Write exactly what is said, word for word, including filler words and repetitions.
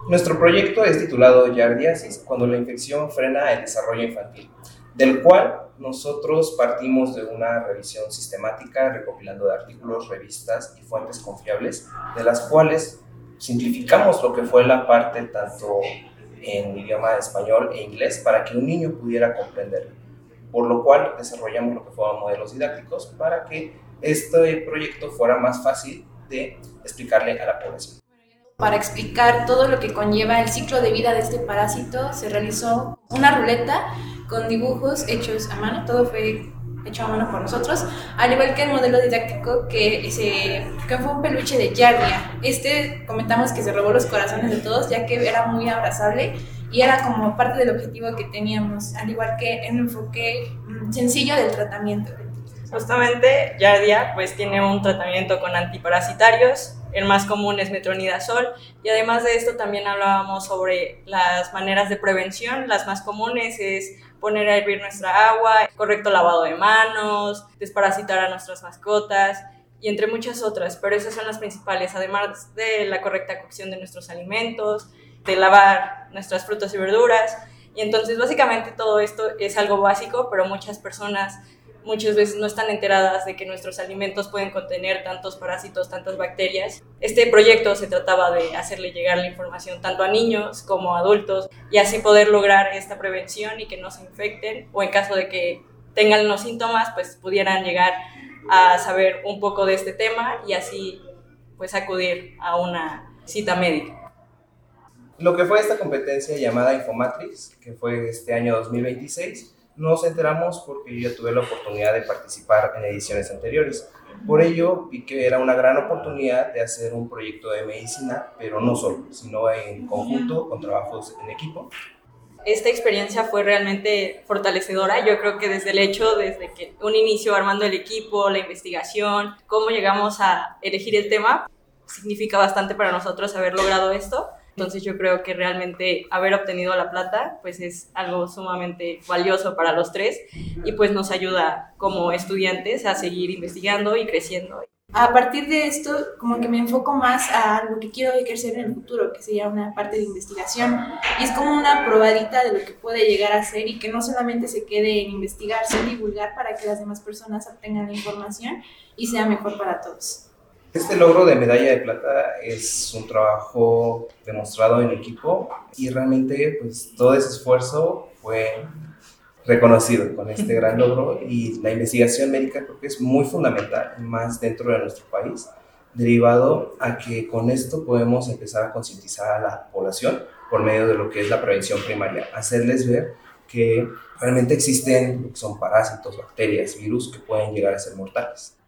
Nuestro proyecto es titulado Yardiasis, cuando la infección frena el desarrollo infantil, del cual nosotros partimos de una revisión sistemática recopilando de artículos, revistas y fuentes confiables, de las cuales simplificamos lo que fue la parte tanto en idioma español e inglés para que un niño pudiera comprender, por lo cual desarrollamos lo que fueron modelos didácticos para que este proyecto fuera más fácil de explicarle a la población. Para explicar todo lo que conlleva el ciclo de vida de este parásito, se realizó una ruleta con dibujos hechos a mano, todo fue hecho a mano por nosotros, al igual que el modelo didáctico que, se, que fue un peluche de Yardia. Este comentamos que se robó los corazones de todos, ya que era muy abrazable y era como parte del objetivo que teníamos, al igual que un enfoque sencillo del tratamiento. Justamente Yardia pues tiene un tratamiento con antiparasitarios, el más común es metronidazol, y además de esto también hablábamos sobre las maneras de prevención. Las más comunes es poner a hervir nuestra agua, correcto lavado de manos, desparasitar a nuestras mascotas y entre muchas otras, pero esas son las principales, además de la correcta cocción de nuestros alimentos, de lavar nuestras frutas y verduras. Y entonces básicamente todo esto es algo básico, pero muchas personas muchas veces no están enteradas de que nuestros alimentos pueden contener tantos parásitos, tantas bacterias. Este proyecto se trataba de hacerle llegar la información tanto a niños como a adultos y así poder lograr esta prevención y que no se infecten, o en caso de que tengan los síntomas, pues pudieran llegar a saber un poco de este tema y así pues acudir a una cita médica. Lo que fue esta competencia llamada Infomatrix, que fue este año dos mil veintiséis, nos enteramos porque yo ya tuve la oportunidad de participar en ediciones anteriores. Por ello, vi que era una gran oportunidad de hacer un proyecto de medicina, pero no solo, sino en conjunto, con trabajos en equipo. Esta experiencia fue realmente fortalecedora. Yo creo que desde el hecho, desde que un inicio armando el equipo, la investigación, cómo llegamos a elegir el tema, significa bastante para nosotros haber logrado esto. Entonces yo creo que realmente haber obtenido la plata pues es algo sumamente valioso para los tres y pues nos ayuda como estudiantes a seguir investigando y creciendo. A partir de esto, como que me enfoco más a lo que quiero ejercer en el futuro, que sería una parte de investigación. Y es como una probadita de lo que puede llegar a ser y que no solamente se quede en investigar, sino divulgar para que las demás personas obtengan la información y sea mejor para todos. Este logro de medalla de plata es un trabajo demostrado en equipo y realmente pues todo ese esfuerzo fue reconocido con este gran logro, y la investigación médica creo que es muy fundamental, más dentro de nuestro país, derivado a que con esto podemos empezar a concientizar a la población por medio de lo que es la prevención primaria, hacerles ver que realmente existen lo que son parásitos, bacterias, virus que pueden llegar a ser mortales.